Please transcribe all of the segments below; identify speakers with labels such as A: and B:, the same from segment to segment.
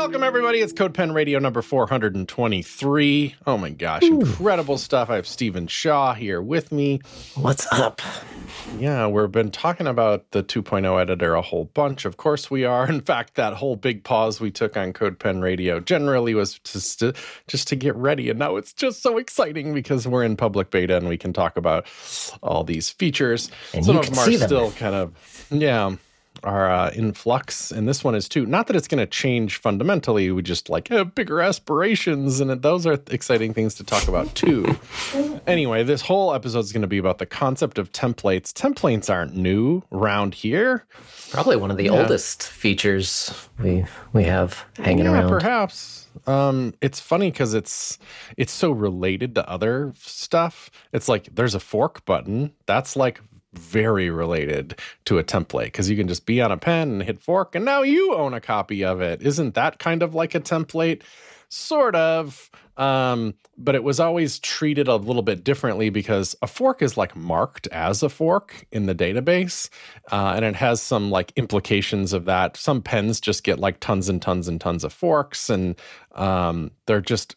A: Welcome, everybody. It's CodePen Radio number 423. Oh, my gosh. Incredible stuff. I have Stephen Shaw here with me.
B: What's up?
A: Yeah, we've been talking about the 2.0 editor a whole bunch. Of course we are. In fact, that whole big pause we took on CodePen Radio generally was just to get ready. And now it's just so exciting because we're in public beta and we can talk about all these features.
B: And
A: some
B: you
A: of
B: can
A: them are
B: see them.
A: still kind of, are in flux, and this one is too. Not that it's going to change fundamentally, we just have bigger aspirations, and those are exciting things to talk about too. Anyway, this whole episode is going to be about the concept of templates. Templates aren't new around here.
B: Probably one of the oldest features we have hanging around.
A: Perhaps. It's funny because it's so related to other stuff. It's like there's a fork button. That's very related to a template because you can just be on a pen and hit fork and now you own a copy of it. Isn't that kind of like a template? Sort of. But it was always treated a little bit differently because a fork is marked as a fork in the database. And it has some implications of that. Some pens just get tons and tons and tons of forks, and they're just,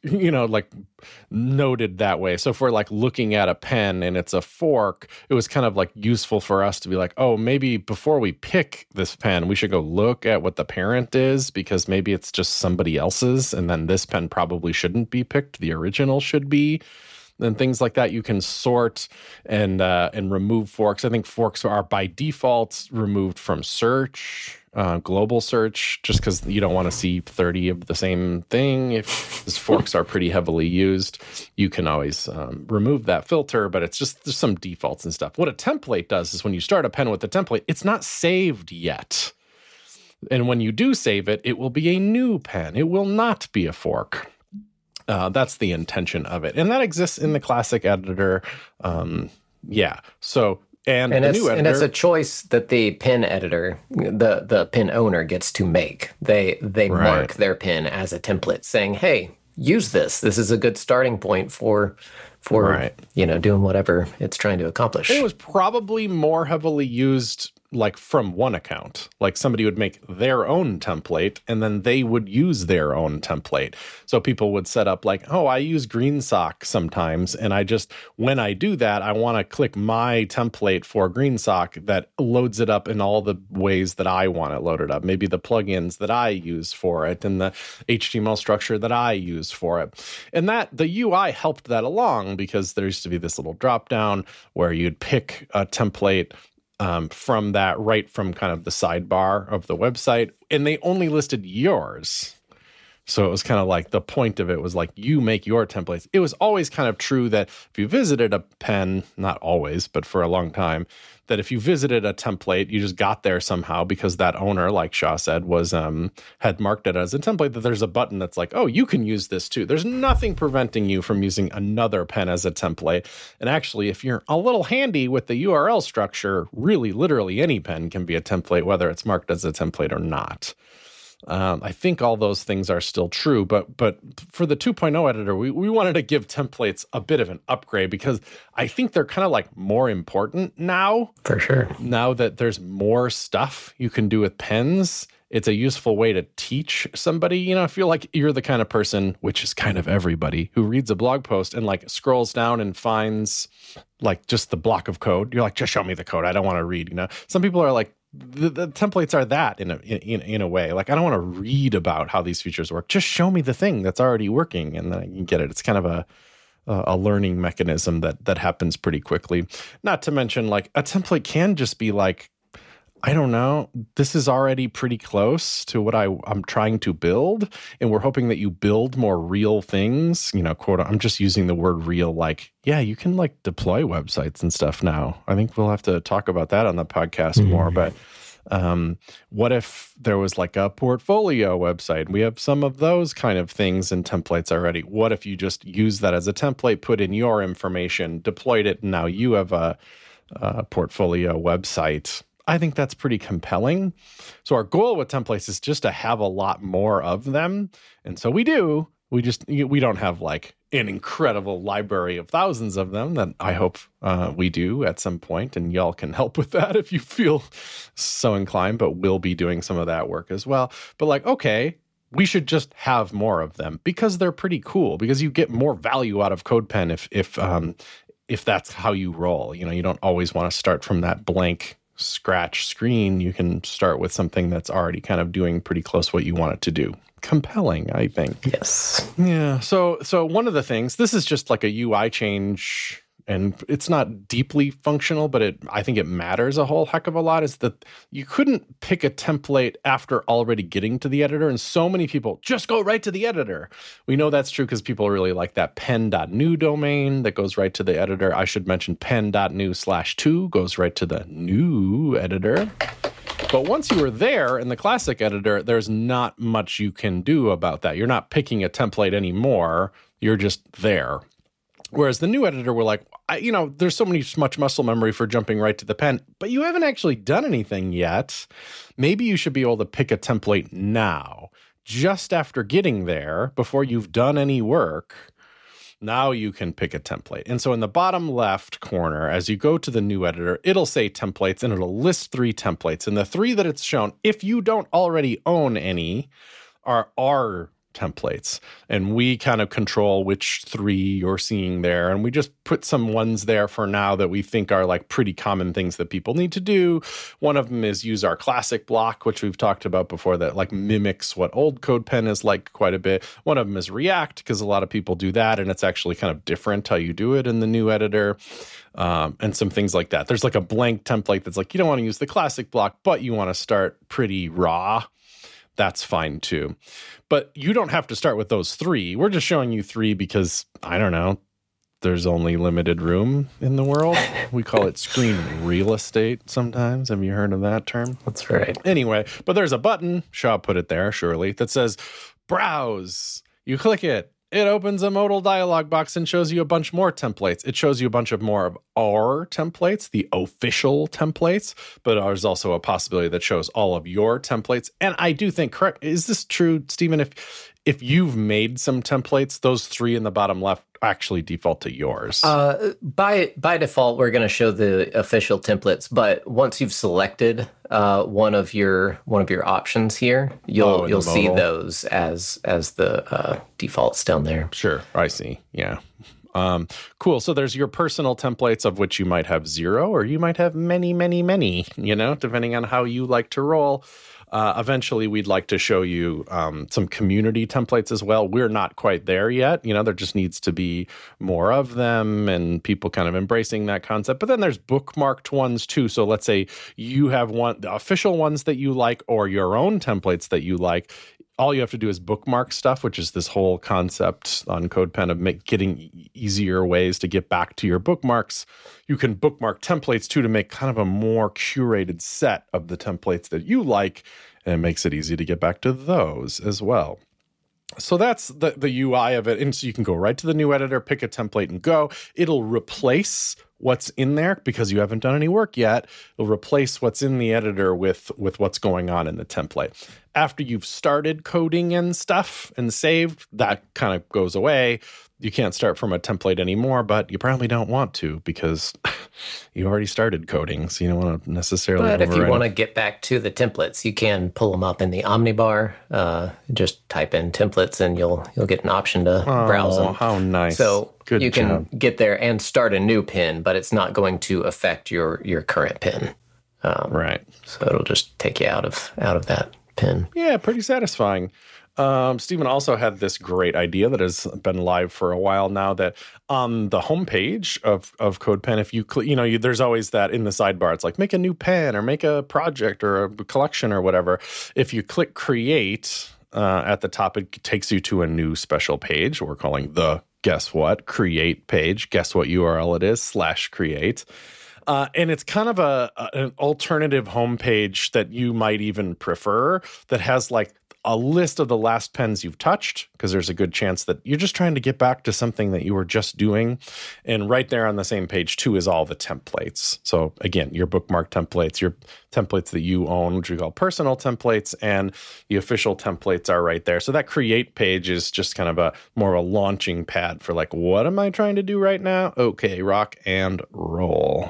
A: noted that way. So if we're looking at a pen and it's a fork, it was kind of useful for us to be oh, maybe before we pick this pen, we should go look at what the parent is, because maybe it's just somebody else's, and then this pen probably shouldn't be picked. The original should be. And things like that. You can sort and remove forks. I think forks are by default removed from search, global search, just because you don't want to see 30 of the same thing. If these forks are pretty heavily used, you can always remove that filter, but it's just there's some defaults and stuff. What a template does is when you start a pen with a template, it's not saved yet. And when you do save it, it will be a new pen. It will not be a fork. That's the intention of it. And that exists in the classic editor. So, and the new editor.
B: And it's a choice that the pen editor, the pen owner gets to make. They mark their pen as a template saying, hey, use this. This is a good starting point for doing whatever it's trying to accomplish.
A: It was probably more heavily used from one account. Somebody would make their own template and then they would use their own template. So people would set up I use GreenSock sometimes, and when I do that, I want to click my template for GreenSock that loads it up in all the ways that I want it loaded up. Maybe the plugins that I use for it and the HTML structure that I use for it. And that the UI helped that along because there used to be this little drop down where you'd pick a template from that, right from kind of the sidebar of the website, and they only listed yours. So it was kind of the point of it was you make your templates. It was always kind of true that if you visited a pen, not always, but for a long time, that if you visited a template, you just got there somehow because that owner, like Shaw said, was had marked it as a template, that there's a button that's oh, you can use this too. There's nothing preventing you from using another pen as a template. And actually, if you're a little handy with the URL structure, really, literally any pen can be a template, whether it's marked as a template or not. I think all those things are still true, but for the 2.0 editor, we wanted to give templates a bit of an upgrade because I think they're kind of more important now.
B: For sure.
A: Now that there's more stuff you can do with pens, it's a useful way to teach somebody. If you're you're the kind of person, which is kind of everybody, who reads a blog post and scrolls down and finds just the block of code. You're just show me the code. I don't want to read. Some people are the templates are that in a way. I don't want to read about how these features work. Just show me the thing that's already working, and then I can get it. It's kind of a learning mechanism that happens pretty quickly. Not to mention, a template can just be I don't know, this is already pretty close to what I'm trying to build, and we're hoping that you build more real things, quote, I'm just using the word real, you can deploy websites and stuff now. I think we'll have to talk about that on the podcast more, but what if there was a portfolio website? We have some of those kind of things in templates already. What if you just use that as a template, put in your information, deployed it, and now you have a portfolio website? I think that's pretty compelling. So our goal with templates is just to have a lot more of them. And so we do. We don't have an incredible library of thousands of them that I hope we do at some point, and y'all can help with that if you feel so inclined, but we'll be doing some of that work as well. But okay, we should just have more of them because they're pretty cool, because you get more value out of CodePen if that's how you roll. You don't always want to start from that blank scratch screen. You can start with something that's already kind of doing pretty close what you want it to do. Compelling, I think.
B: Yes.
A: Yeah. So one of the things, this is just like a UI change, and it's not deeply functional, but I think it matters a whole heck of a lot, is that you couldn't pick a template after already getting to the editor. And so many people just go right to the editor. We know that's true because people really like that pen.new domain that goes right to the editor. I should mention pen.new/2 goes right to the new editor. But once you are there in the classic editor, there's not much you can do about that. You're not picking a template anymore. You're just there. Whereas the new editor, we're like, there's so much muscle memory for jumping right to the pen, but you haven't actually done anything yet. Maybe you should be able to pick a template now, just after getting there, before you've done any work. Now you can pick a template. And so in the bottom left corner, as you go to the new editor, it'll say templates, and it'll list 3 templates. And the 3 that it's shown, if you don't already own any, are our templates. And we kind of control which 3 you're seeing there. And we just put some ones there for now that we think are like pretty common things that people need to do. One of them is use our classic block, which we've talked about before, that like mimics what old CodePen is like quite a bit. One of them is React, because a lot of people do that, and it's actually kind of different how you do it in the new editor. And some things like that. There's like a blank template that's like, you don't want to use the classic block, but you want to start pretty raw. That's fine too. But you don't have to start with those 3. We're just showing you 3 because, I don't know, there's only limited room in the world. We call it screen real estate sometimes. Have you heard of that term?
B: That's right.
A: Anyway, but there's a button, Shaw put it there, surely, that says Browse. You click it. It opens a modal dialog box and shows you a bunch more templates. It shows you a bunch of more of our templates, the official templates, but there's also a possibility that shows all of your templates. And I do think, correct, is this true, Stephen? If you've made some templates, those 3 in the bottom left actually default to yours.
B: By default, we're going to show the official templates, but once you've selected one of your options here, you'll see those as the defaults down there.
A: Sure, I see. Yeah. Cool. So there's your personal templates, of which you might have 0, or you might have many, many, many, depending on how you like to roll. Eventually, we'd like to show you some community templates as well. We're not quite there yet. There just needs to be more of them and people kind of embracing that concept. But then there's bookmarked ones too. So let's say you have the official ones that you like, or your own templates that you like. All you have to do is bookmark stuff, which is this whole concept on CodePen of getting easier ways to get back to your bookmarks. You can bookmark templates too to make kind of a more curated set of the templates that you like, and it makes it easy to get back to those as well. So that's the UI of it. And so you can go right to the new editor, pick a template and go. It'll replace what's in there because you haven't done any work yet. It'll replace what's in the editor with what's going on in the template. After you've started coding and stuff and saved, that kind of goes away. You can't start from a template anymore, but you probably don't want to because you already started coding, so you don't want to necessarily.
B: But if you want to get back to the templates, you can pull them up in the Omnibar. Just type in templates, and you'll get an option to browse them.
A: How nice!
B: So
A: Good
B: you
A: job.
B: can get there and start a new pin, but it's not going to affect your current pin.
A: Right.
B: So it'll just take you out of that pin.
A: Yeah, pretty satisfying. Stephen also had this great idea that has been live for a while now, that on the homepage of CodePen, if you click, there's always that in the sidebar. It's like make a new pen or make a project or a collection or whatever. If you click create at the top, it takes you to a new special page we're calling the guess what create page. Guess what URL it is /create. And it's kind of an alternative homepage that you might even prefer, that has like a list of the last pens you've touched, because there's a good chance that you're just trying to get back to something that you were just doing. And right there on the same page too is all the templates. So again, your bookmark templates, your templates that you own, which we call personal templates, and the official templates are right there. So that create page is just kind of more of a launching pad for like, what am I trying to do right now? Okay, rock and roll.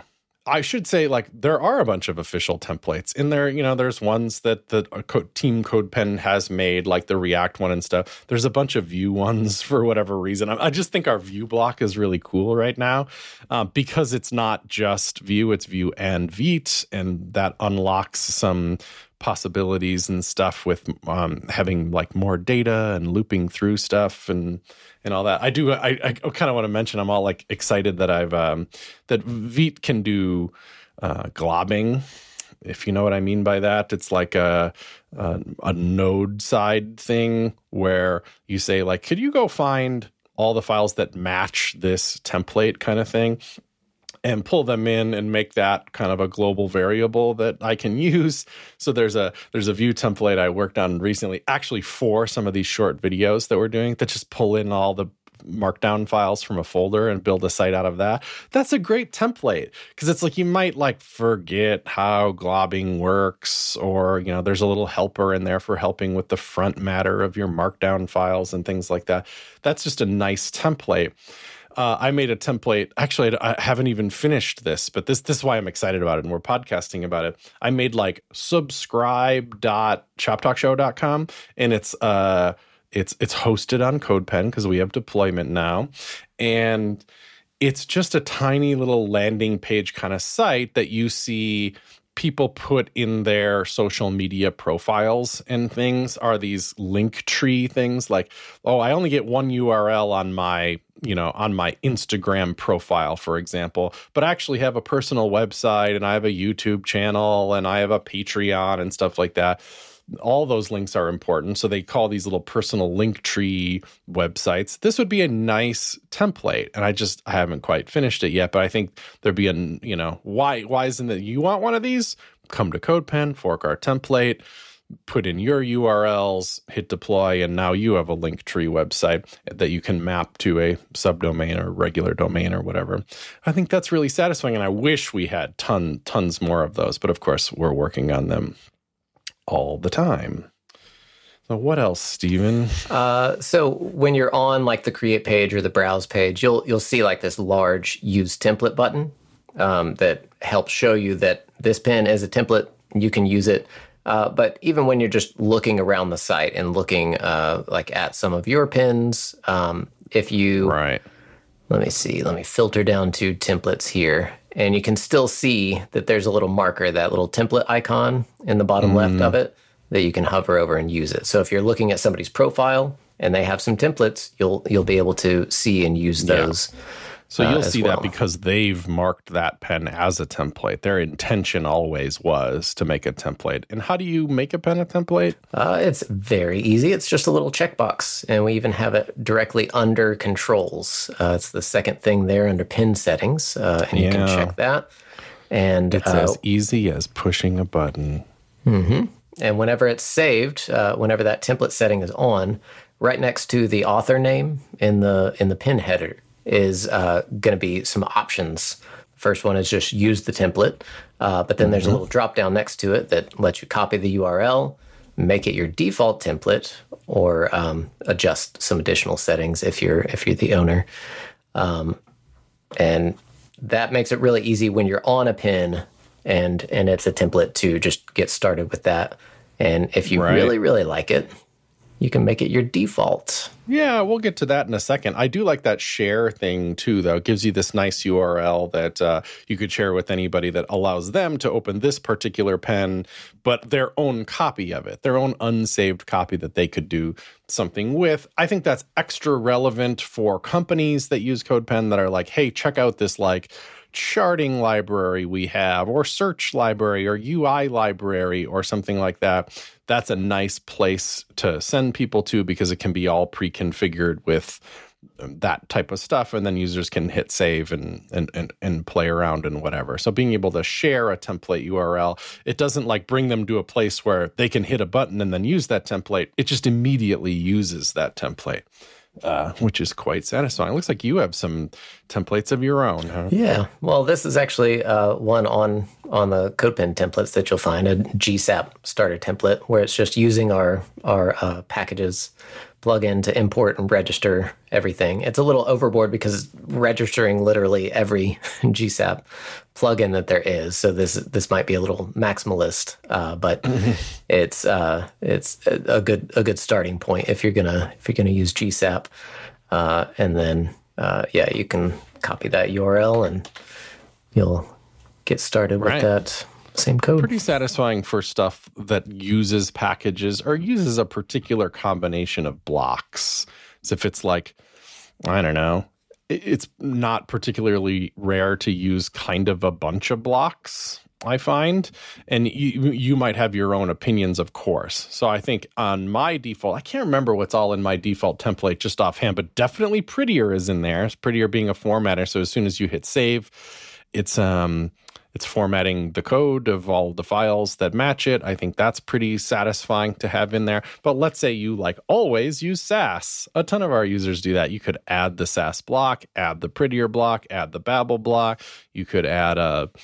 A: I should say, like, there are a bunch of official templates in there. You know, there's ones that the Team CodePen has made, like the React one and stuff. There's a bunch of Vue ones for whatever reason. I just think our Vue block is really cool right now because it's not just Vue, it's Vue and Vite, and that unlocks some possibilities and stuff with having like more data and looping through stuff and all that. I kind of want to mention, I'm all like excited that that Vite can do globbing, if you know what I mean by that. It's like a node side thing where you say like, could you go find all the files that match this template kind of thing, and pull them in and make that kind of a global variable that I can use. So there's a Vue template I worked on recently, actually for some of these short videos that we're doing, that just pull in all the markdown files from a folder and build a site out of that. That's a great template because it's like you might like forget how globbing works, or you know, there's a little helper in there for helping with the front matter of your markdown files and things like that. That's just a nice template. I made a template. Actually, I haven't even finished this, but this is why I'm excited about it, and we're podcasting about it. I made like subscribe.shoptalkshow.com, and it's hosted on CodePen because we have deployment now, and it's just a tiny little landing page kind of site that you see people put in their social media profiles and things. Are these link tree things like, oh, I only get one URL on my Instagram profile, for example, but I actually have a personal website and I have a YouTube channel and I have a Patreon and stuff like that. All those links are important. So they call these little personal link tree websites. This would be a nice template. And I haven't quite finished it yet, but I think there'd be why isn't it you want one of these? Come to CodePen, fork our template, put in your URLs, hit deploy, and now you have a link tree website that you can map to a subdomain or regular domain or whatever. I think that's really satisfying, and I wish we had tons more of those. But of course, we're working on them all the time. So what else, Stephen?
B: So when you're on like the create page or the browse page, you'll see like this large use template button that helps show you that this pin is a template. You can use it. But even when you're just looking around the site and looking like at some of your pins, if you let me filter down to templates here. And you can still see that there's a little marker, that little template icon in the bottom left of it, that you can hover over and use it. So if you're looking at somebody's profile and they have some templates, you'll be able to see and use those.
A: So you'll see that because they've marked that pen as a template. Their intention always was to make a template. And how do you make a pen a template?
B: It's very easy. It's just a little checkbox, and we even have it directly under controls. It's the second thing there under pin settings, and you can check that. And
A: it's as easy as pushing a button.
B: Mm-hmm. And whenever it's saved, whenever that template setting is on, right next to the author name in the pin header is going to be some options. First one is just use the template, but then there's a little drop down next to it that lets you copy the URL, make it your default template, or adjust some additional settings if you're the owner. And that makes it really easy when you're on a pin and it's a template to just get started with that. And if you really, really like it, you can make it your default.
A: Yeah, we'll get to that in a second. I do like that share thing too, though. It gives you this nice URL that you could share with anybody that allows them to open this particular pen, but their own copy of it, their own unsaved copy that they could do something with. I think that's extra relevant for companies that use CodePen that are like, hey, check out this like charting library we have, or search library, or UI library, or something like that. That's a nice place to send people to because it can be all pre-configured with that type of stuff, and then users can hit save and play around and whatever. So being able to share a template URL, it doesn't like bring them to a place where they can hit a button and then use that template. It just immediately uses that template. Which is quite satisfying. It looks like you have some templates of your own, huh?
B: Yeah. Well, this is actually one on the CodePen templates that you'll find, a GSAP starter template, where it's just using our packages plugin to import and register everything. It's a little overboard because it's registering literally every GSAP plugin that there is. So this might be a little maximalist, but it's a good starting point if you're gonna use GSAP, and then you can copy that URL and you'll get started with that same code.
A: Pretty satisfying for stuff that uses packages or uses a particular combination of blocks. So if it's like, I don't know, it's not particularly rare to use kind of a bunch of blocks, I find. And you might have your own opinions, of course. So I think on my default, I can't remember what's all in my default template just offhand, but definitely Prettier is in there. It's Prettier being a formatter. So as soon as you hit save, it's formatting the code of all the files that match it. I think that's pretty satisfying to have in there. But let's say you always use Sass. A ton of our users do that. You could add the Sass block, add the Prettier block, add the Babel block. You could add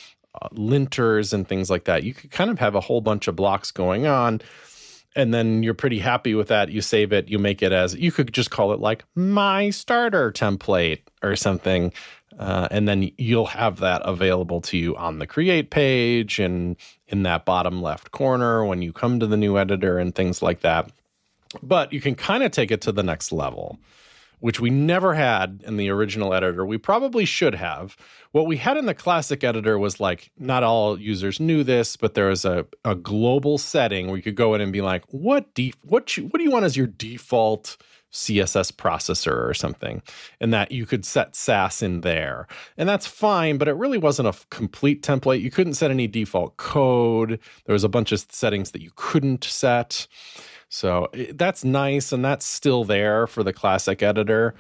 A: linters and things like that. You could kind of have a whole bunch of blocks going on. And then you're pretty happy with that. You save it. You make it you could just call it my starter template or something. And then you'll have that available to you on the create page and in that bottom left corner when you come to the new editor and things like that. But you can kind of take it to the next level, which we never had in the original editor. We probably should have. What we had in the classic editor was not all users knew this, but there was a global setting where you could go in and be like, what do you want as your default CSS processor or something, and that you could set Sass in there. And that's fine, but it really wasn't a complete template. You couldn't set any default code. There was a bunch of settings that you couldn't set. So that's nice, and that's still there for the classic editor.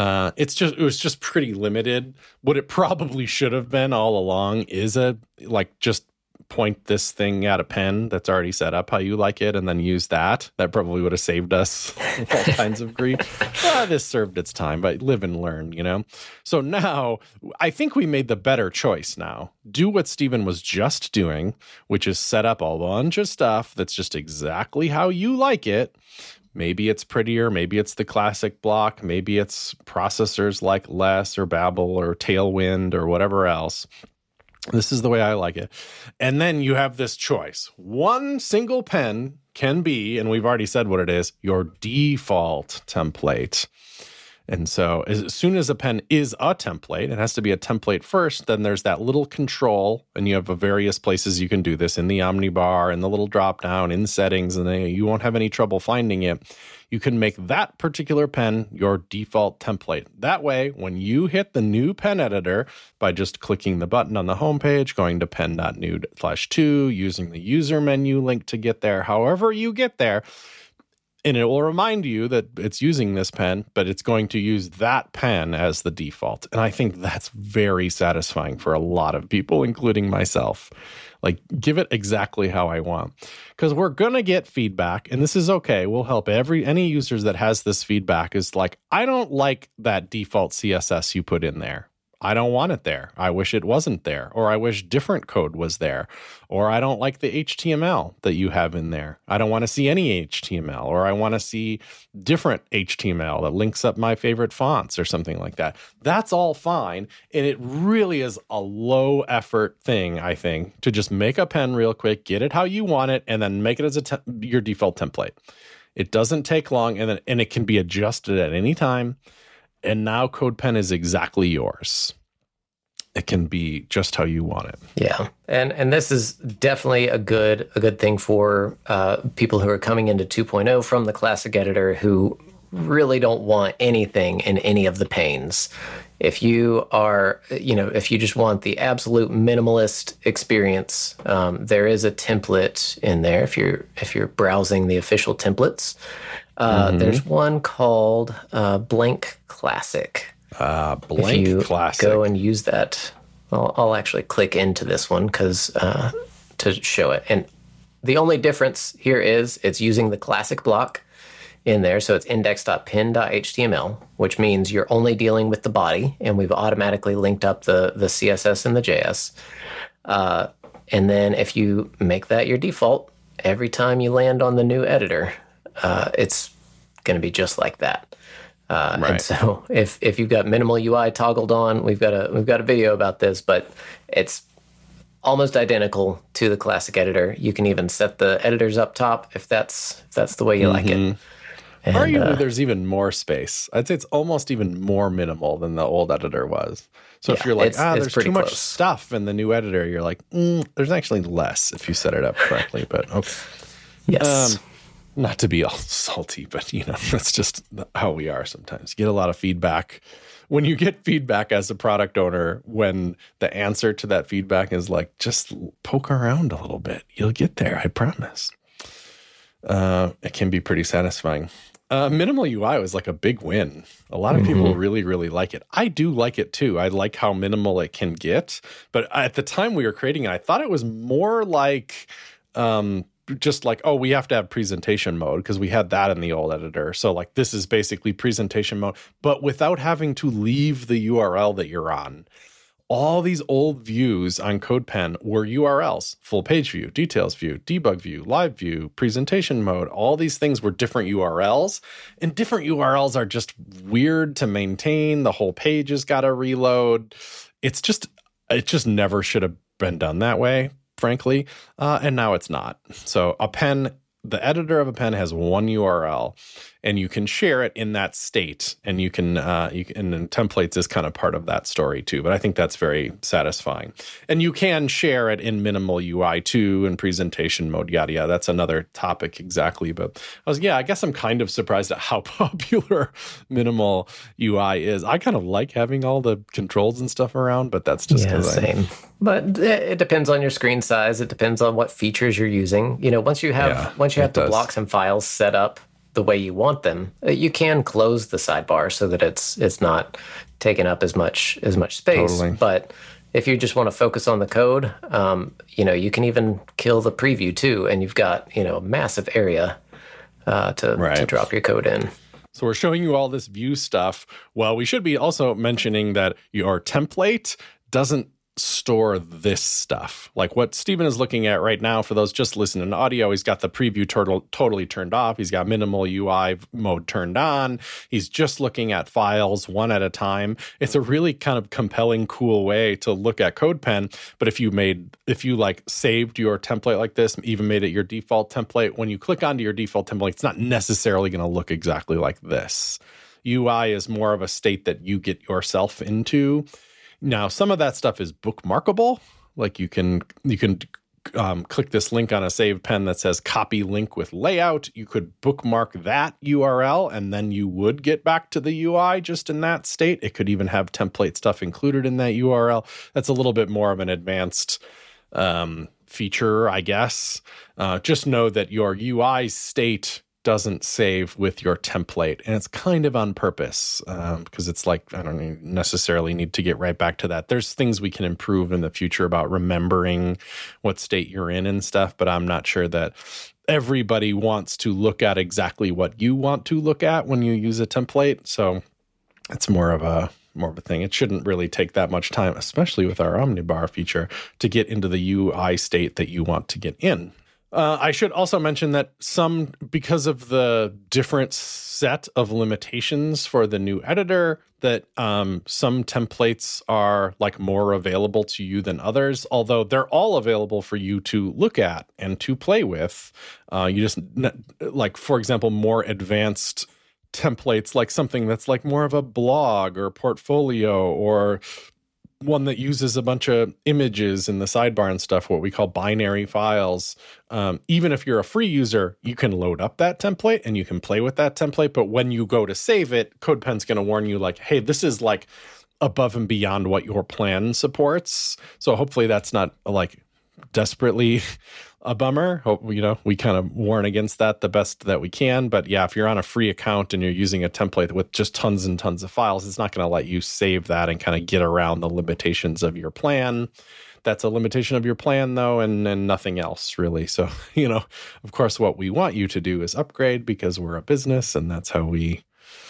A: It was just pretty limited. What it probably should have been all along is just point this thing at a pen that's already set up how you like it and then use that. That probably would have saved us all kinds of grief. This served its time, but live and learn, So now I think we made the better choice now. Do what Stephen was just doing, which is set up a bunch of stuff that's just exactly how you like it. Maybe it's Prettier, maybe it's the classic block, maybe it's processors like Less or Babel or Tailwind or whatever else. This is the way I like it. And then you have this choice. One single pen can be, and we've already said what it is, your default template. And so as soon as a pen is a template, it has to be a template first, then there's that little control, and you have various places you can do this in the Omnibar, in the little drop down, in settings, and then you won't have any trouble finding it. You can make that particular pen your default template. That way, when you hit the new pen editor by just clicking the button on the homepage, going to pen.new/2, using the user menu link to get there, however you get there, and it will remind you that it's using this pen, but it's going to use that pen as the default. And I think that's very satisfying for a lot of people, including myself. Give it exactly how I want. Because we're going to get feedback, and this is okay. We'll help any users that has this feedback is I don't like that default CSS you put in there. I don't want it there. I wish it wasn't there. Or I wish different code was there. Or I don't like the HTML that you have in there. I don't want to see any HTML. Or I want to see different HTML that links up my favorite fonts or something like that. That's all fine. And it really is a low effort thing, I think, to just make a pen real quick, get it how you want it, and then make it as your default template. It doesn't take long, and it can be adjusted at any time. And now CodePen is exactly yours. It can be just how you want it.
B: Yeah, and this is definitely a good thing for people who are coming into 2.0 from the classic editor who really don't want anything in any of the panes. If you are, if you just want the absolute minimalist experience, there is a template in there. If you're browsing the official templates. There's one called Blank Classic.
A: Blank Classic.
B: Go and use that. I'll actually click into this one to show it. And the only difference here is it's using the classic block in there. So it's index.pen.html, which means you're only dealing with the body, and we've automatically linked up the CSS and the JS. And then if you make that your default, every time you land on the new editor, it's going to be just like that. And so if you've got minimal UI toggled on, we've got a video about this, but it's almost identical to the classic editor. You can even set the editors up top if that's the way you like it. And,
A: arguably, there's even more space. I'd say it's almost even more minimal than the old editor was. So if you're like, there's too much stuff in the new editor, you're like, there's actually less if you set it up correctly. But okay.
B: Yes.
A: Not to be all salty, but that's just how we are sometimes. You get a lot of feedback. When you get feedback as a product owner, when the answer to that feedback is like, just poke around a little bit, you'll get there, I promise. It can be pretty satisfying. Minimal UI was like a big win. A lot of people really, really like it. I do like it too. I like how minimal it can get. But at the time we were creating it, I thought it was more like just like, oh, we have to have presentation mode because we had that in the old editor. So like this is basically presentation mode, but without having to leave the URL that you're on. All these old views on CodePen were URLs: full page view, details view, debug view, live view, presentation mode. All these things were different URLs, and different URLs are just weird to maintain. The whole page has got to reload. It just never should have been done that way, frankly. And now it's not. So the editor of a pen has one URL, and you can share it in that state, and you can and then templates is kind of part of that story too. But I think that's very satisfying, and you can share it in minimal UI too, and presentation mode, yada yada. That's another topic exactly. But I guess I'm kind of surprised at how popular minimal UI is. I kind of like having all the controls and stuff around, but that's just
B: same. But it depends on your screen size. It depends on what features you're using. Once you have the blocks and files set up the way you want them, you can close the sidebar so that it's not taking up as much space. Totally. But if you just want to focus on the code, you can even kill the preview too, and you've got a massive area to drop your code in.
A: So we're showing you all this view stuff. Well, we should be also mentioning that your template doesn't store this stuff. Like what Stephen is looking at right now, for those just listening to audio, he's got the preview totally turned off. He's got minimal UI mode turned on. He's just looking at files one at a time. It's a really kind of compelling, cool way to look at CodePen. But if you saved your template like this, even made it your default template, when you click onto your default template, it's not necessarily going to look exactly like this. UI is more of a state that you get yourself into. Now, some of that stuff is bookmarkable. Like you can click this link on a save pen that says copy link with layout. You could bookmark that URL, and then you would get back to the UI just in that state. It could even have template stuff included in that URL. That's a little bit more of an advanced feature, I guess. Just know that your UI state doesn't save with your template, and it's kind of on purpose because it's like, I don't necessarily need to get right back to that. There's things we can improve in the future about remembering what state you're in and stuff, but I'm not sure that everybody wants to look at exactly what you want to look at when you use a template. So it's more of a thing. It shouldn't really take that much time, especially with our Omnibar feature, to get into the UI state that you want to get in. I should also mention that because of the different set of limitations for the new editor, that some templates are like more available to you than others, although they're all available for you to look at and to play with. You just, like, for example, more advanced templates, like something that's like more of a blog or portfolio, or one that uses a bunch of images in the sidebar and stuff, what we call binary files. Even if you're a free user, you can load up that template and you can play with that template. But when you go to save it, CodePen's going to warn you like, hey, this is like above and beyond what your plan supports. So hopefully that's not like desperately a bummer. We kind of warn against that the best that we can. But yeah, if you're on a free account and you're using a template with just tons and tons of files, it's not going to let you save that and kind of get around the limitations of your plan. That's a limitation of your plan, though, and nothing else, really. So, of course, what we want you to do is upgrade, because we're a business, and that's how we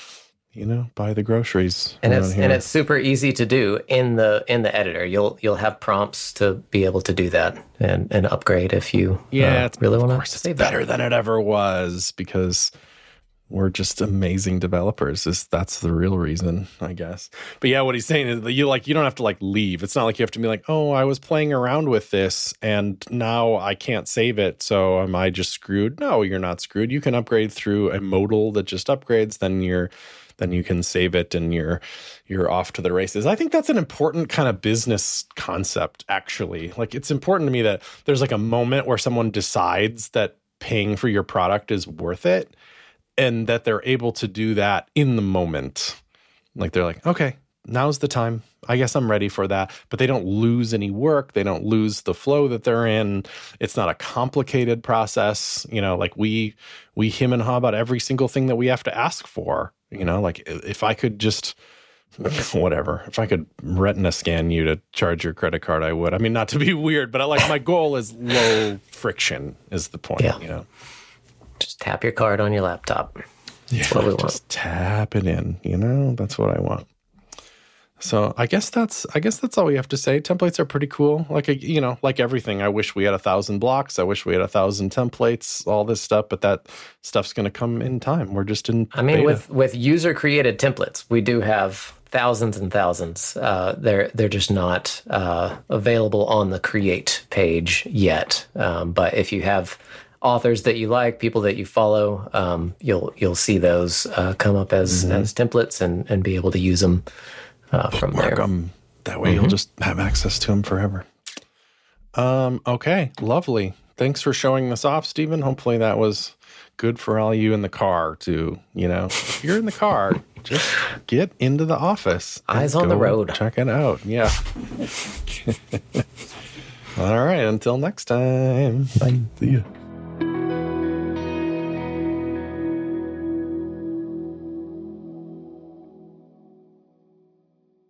A: buy the grogroceries.
B: And it's super easy to do in the editor. You'll have prompts to be able to do that and upgrade if you
A: it's
B: really want to save that.
A: Better than it ever was, because we're just amazing developers. That's the real reason, I guess. But yeah, what he's saying is that you don't have to leave. It's not like you have to be like, oh, I was playing around with this and now I can't save it. So am I just screwed? No, you're not screwed. You can upgrade through a modal that just upgrades. Then you can save it and you're off to the races. I think that's an important kind of business concept, actually. It's important to me that there's a moment where someone decides that paying for your product is worth it, and that they're able to do that in the moment. They're like, okay, now's the time. I guess I'm ready for that. But they don't lose any work. They don't lose the flow that they're in. It's not a complicated process. We hem and haw about every single thing that we have to ask for. If I could just, whatever, if I could retina scan you to charge your credit card, I would. I mean, not to be weird, but my goal is low friction is the point,
B: Just tap your card on your laptop.
A: That's what we want. Just tap it in, that's what I want. So I guess that's all we have to say. Templates are pretty cool. Like everything, I wish we had 1,000 blocks. I wish we had 1,000 templates, all this stuff, but that stuff's going to come in time. We're just in beta.
B: with user created templates, we do have thousands and thousands. They're just not available on the create page yet. But if you have authors that you like, people that you follow, you'll see those come up as templates and be able to use them from there.
A: That way you'll just have access to them forever. Okay, lovely. Thanks for showing this off, Stephen. Hopefully that was good for all you in the car to, if you're in the car, just get into the office.
B: Eyes on the road.
A: Check it out. Yeah. All right. Until next time. Bye. See ya.